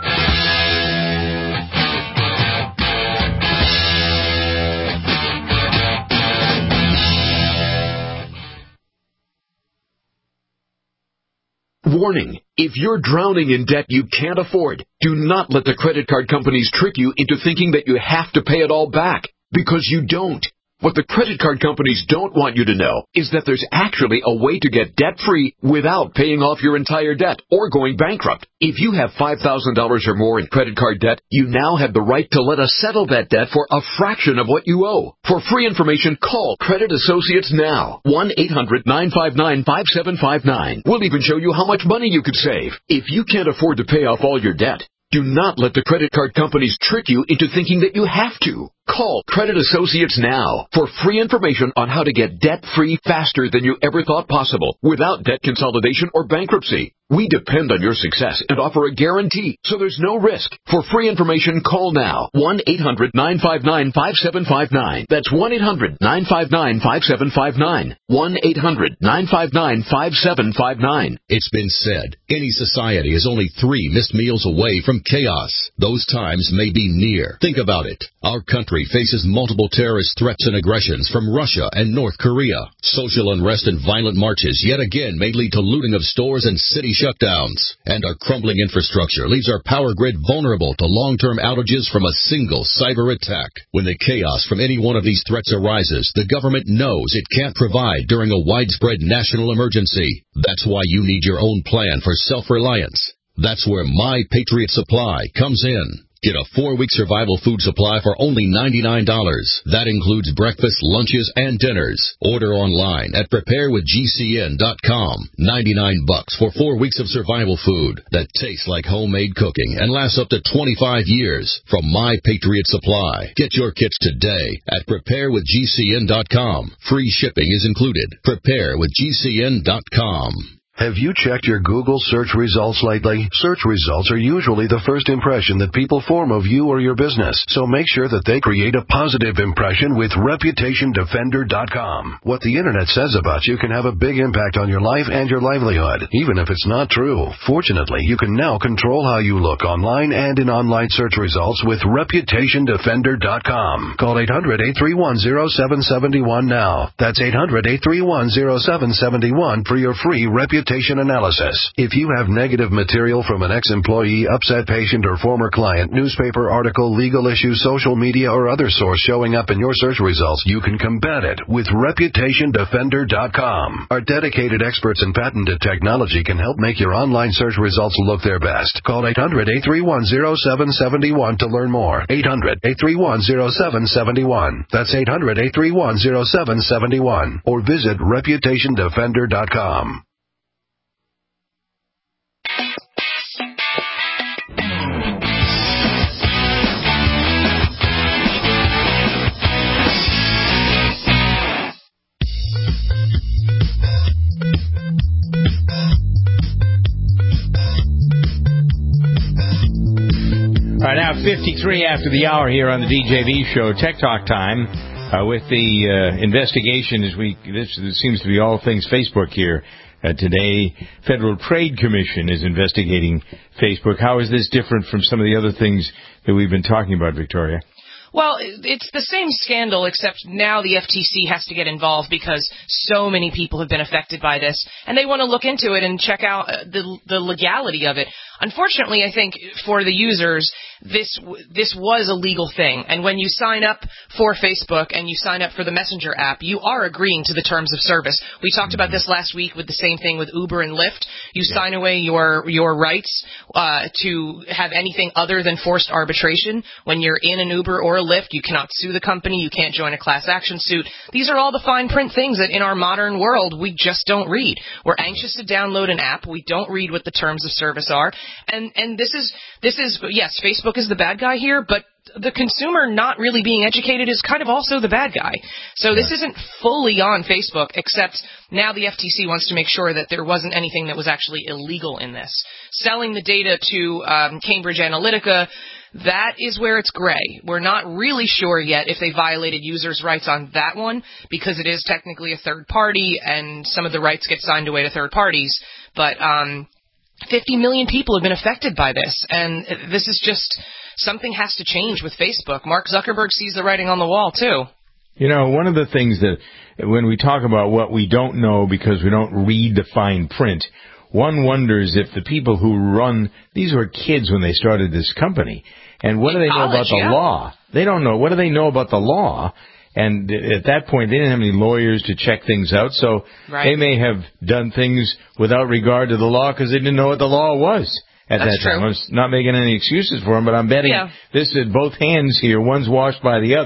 Warning, if you're drowning in debt you can't afford, do not let the credit card companies trick you into thinking that you have to pay it all back, because you don't. What the credit card companies don't want you to know is that there's actually a way to get debt-free without paying off your entire debt or going bankrupt. If you have five thousand dollars or more in credit card debt, you now have the right to let us settle that debt for a fraction of what you owe. For free information, call Credit Associates now. one eight hundred nine five nine five seven five nine. We'll even show you how much money you could save. If you can't afford to pay off all your debt, do not let the credit card companies trick you into thinking that you have to. Call Credit Associates now for free information on how to get debt-free faster than you ever thought possible without debt consolidation or bankruptcy. We depend on your success and offer a guarantee, so there's no risk. For free information, call now. one eight hundred nine five nine five seven five nine. That's one eight hundred nine five nine five seven five nine. one eight hundred nine five nine five seven five nine. It's been said, any society is only three missed meals away from chaos. Those times may be near. Think about it. Our country faces multiple terrorist threats and aggressions from Russia and North Korea. Social unrest and violent marches yet again may lead to looting of stores and city shutdowns. And our crumbling infrastructure leaves our power grid vulnerable to long-term outages from a single cyber attack. When the chaos from any one of these threats arises, the government knows it can't provide during a widespread national emergency. That's why you need your own plan for self-reliance. That's where My Patriot Supply comes in. Get a four-week survival food supply for only ninety-nine dollars. That includes breakfast, lunches, and dinners. Order online at prepare with G C N dot com. ninety-nine bucks for four weeks of survival food that tastes like homemade cooking and lasts up to twenty-five years from My Patriot Supply. Get your kits today at prepare with G C N dot com. Free shipping is included. prepare with G C N dot com. Have you checked your Google search results lately? Search results are usually the first impression that people form of you or your business, so make sure that they create a positive impression with reputation defender dot com. What the Internet says about you can have a big impact on your life and your livelihood, even if it's not true. Fortunately, you can now control how you look online and in online search results with reputation defender dot com. Call eight hundred eight three one zero seven seven one now. That's eight hundred eight three one zero seven seven one for your free reputation analysis. If you have negative material from an ex-employee, upset patient, or former client, newspaper article, legal issue, social media, or other source showing up in your search results, you can combat it with reputation defender dot com. Our dedicated experts in patented technology can help make your online search results look their best. Call eight hundred eight three one zero seven seven one to learn more. eight hundred eight three one zero seven seven one. That's eight hundred eight three one zero seven seven one. Or visit reputation defender dot com. All right, now fifty-three after the hour here on the D J V show, Tech Talk time, uh, with the uh, investigation. As we this, this seems to be all things Facebook here uh, today. Federal Trade Commission is investigating Facebook. How is this different from some of the other things that we've been talking about, Victoria? Well, it's the same scandal, except now the F T C has to get involved because so many people have been affected by this, and they want to look into it and check out the the legality of it. Unfortunately, I think for the users, this this was a legal thing. And when you sign up for Facebook and you sign up for the Messenger app, you are agreeing to the terms of service. We talked about this last week with the same thing with Uber and Lyft. You yeah. sign away your your rights uh, to have anything other than forced arbitration. When you're in an Uber or a Lyft, you cannot sue the company. You can't join a class action suit. These are all the fine print things that in our modern world we just don't read. We're anxious to download an app. We don't read what the terms of service are. And and this is this is yes, Facebook is the bad guy here, but the consumer not really being educated is kind of also the bad guy. So this isn't fully on Facebook, except now the F T C wants to make sure that there wasn't anything that was actually illegal in this. Selling the data to um, Cambridge Analytica, that is where it's gray. We're not really sure yet if they violated users' rights on that one, because it is technically a third party, and some of the rights get signed away to third parties. But um, fifty million people have been affected by this, and this is just something has to change with Facebook. Mark Zuckerberg sees the writing on the wall, too. You know, one of the things that when we talk about what we don't know because we don't read the fine print, one wonders if the people who run, these were kids when they started this company, and what do they know about the yeah. law? They don't know. What do they know about the law? And at that point, they didn't have any lawyers to check things out, so right. they may have done things without regard to the law because they didn't know what the law was at That's that time. True. I'm not making any excuses for them, but I'm betting yeah. this is both hands here. One's washed by the other,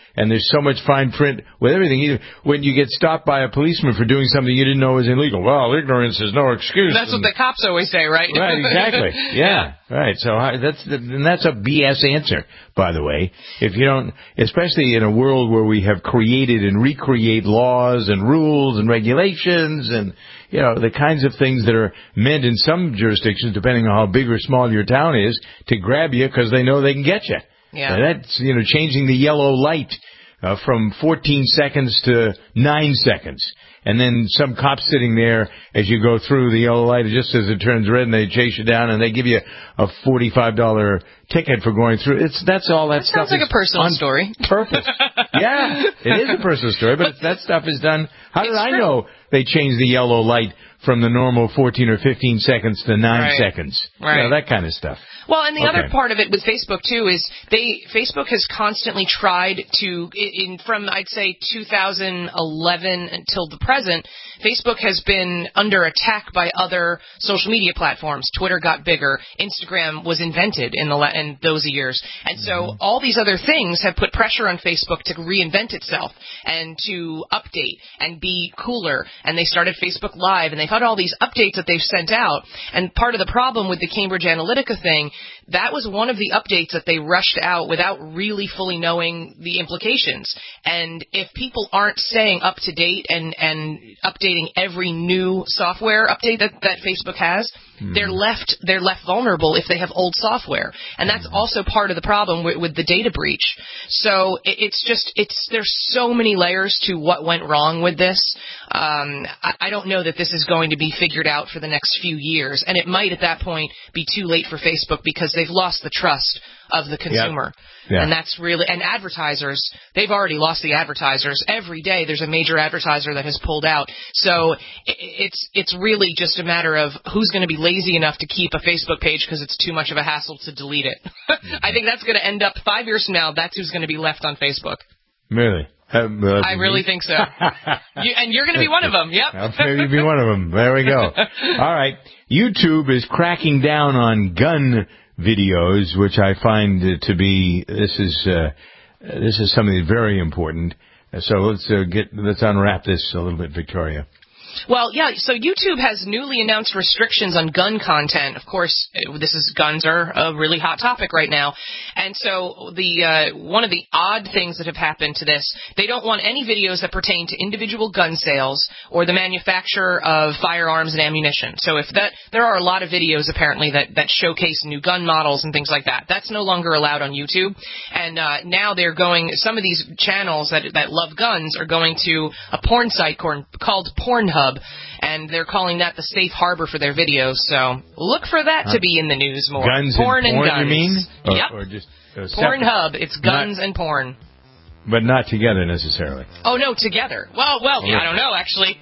And there's so much fine print with everything. Either when you get stopped by a policeman for doing something you didn't know was illegal, well, ignorance is no excuse. That's what the cops always say, right? Right, exactly. Yeah, right. So I, that's the, and that's a B S answer, by the way. If you don't, especially in a world where we have created and recreate laws and rules and regulations and, you know, the kinds of things that are meant in some jurisdictions, depending on how big or small your town is, to grab you because they know they can get you. Yeah. And that's, you know, changing the yellow light uh, from fourteen seconds to nine seconds. And then some cop sitting there as you go through the yellow light, just as it turns red, and they chase you down, and they give you a forty-five dollars ticket for going through. It's that's all that, that stuff. Sounds like a personal on story. Purpose. Yeah, it is a personal story, but that stuff is done. How did it's I true. know they changed the yellow light from the normal fourteen or fifteen seconds to nine Right. seconds? Right. You know, that kind of stuff. Well, and the Okay. other part of it with Facebook too is they Facebook has constantly tried to in from I'd say two thousand eleven until the present, Facebook has been under attack by other social media platforms. Twitter got bigger, Instagram was invented in the in those years, and so Mm-hmm. all these other things have put pressure on Facebook to reinvent itself and to update and be cooler. And they started Facebook Live, and they've had all these updates that they've sent out. And part of the problem with the Cambridge Analytica thing, that was one of the updates that they rushed out without really fully knowing the implications. And if people aren't staying up to date and, and updating every new software update that, that Facebook has, mm. they're left they're left vulnerable if they have old software. And that's also part of the problem with, with the data breach. So it, it's just it's there's so many layers to what went wrong with this. Um, I, I don't know that this is going to be figured out for the next few years, and it might at that point be too late for Facebook because they've lost the trust of the consumer. Yep. Yeah. And that's really, and advertisers, they've already lost the advertisers. Every day there's a major advertiser that has pulled out. So it, it's it's really just a matter of who's going to be lazy enough to keep a Facebook page because it's too much of a hassle to delete it. I think that's going to end up, five years from now, that's who's going to be left on Facebook. Really? Uh, uh, I really think so. you, and you're going to be one of them. Yep. I'll maybe be one of them. There we go. All right. YouTube is cracking down on gun videos, which I find uh, to be this is uh, this is something very important. So let's uh, get let's unwrap this a little bit, Victoria. Well, yeah, so YouTube has newly announced restrictions on gun content. Of course, this is guns are a really hot topic right now. And so the uh, one of the odd things that have happened to this, they don't want any videos that pertain to individual gun sales or the manufacture of firearms and ammunition. So if that there are a lot of videos apparently that, that showcase new gun models and things like that. That's no longer allowed on YouTube. And uh, now they're going, some of these channels that that love guns are going to a porn site called Pornhub. And they're calling that the safe harbor for their videos. So look for that huh. to be in the news more. Guns porn and and, porn, guns. you mean? Or, yep. Or just uh, Pornhub. It's guns not, and porn. But not together necessarily. Oh no, together. Well, well, yeah, I don't know actually.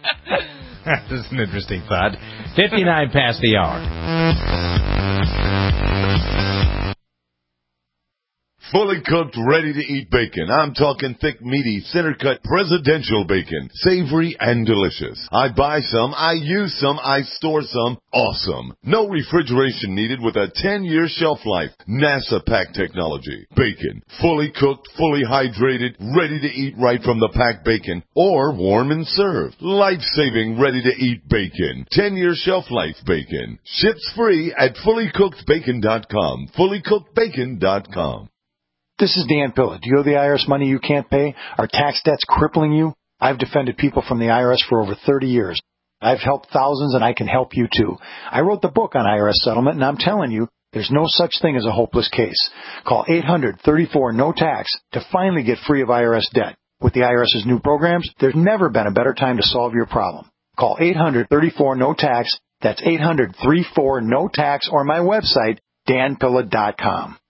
That's an interesting thought. Fifty-nine past the hour. Fully cooked, ready-to-eat bacon. I'm talking thick, meaty, center-cut presidential bacon. Savory and delicious. I buy some, I use some, I store some. Awesome. No refrigeration needed with a ten-year shelf life. NASA pack technology. Bacon. Fully cooked, fully hydrated, ready to eat right from the packed bacon. Or warm and served. Life-saving, ready-to-eat bacon. ten-year shelf life bacon. Ships free at fully cooked bacon dot com. fully cooked bacon dot com. This is Dan Pilla. Do you owe the I R S money you can't pay? Are tax debts crippling you? I've defended people from the I R S for over thirty years. I've helped thousands, and I can help you too. I wrote the book on I R S settlement, and I'm telling you, there's no such thing as a hopeless case. Call eight hundred, thirty-four, no tax to finally get free of I R S debt. With the IRS's new programs, there's never been a better time to solve your problem. Call eight hundred, thirty-four, no tax. That's eight hundred, thirty-four, no tax, or my website, dan pilla dot com.